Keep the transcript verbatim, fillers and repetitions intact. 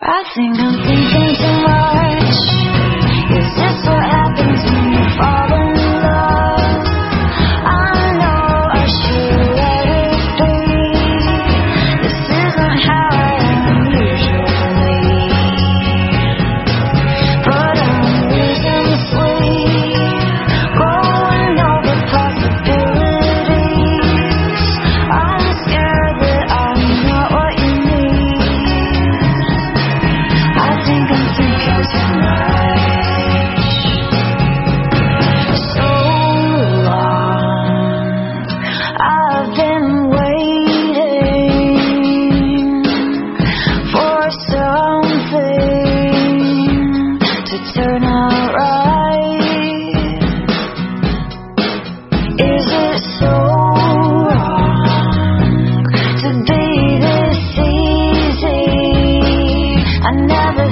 I think I'm thinking too much. Is this what happens when you fall in love? I know I should let it be. This isn't how I am usually. But I'm losing sleep, going over possibilities. I'm scared that I'm not what you need. I think I'm thinking too much. So long I've been waiting for something to turn out right. Is it so wrong to be this easy? I never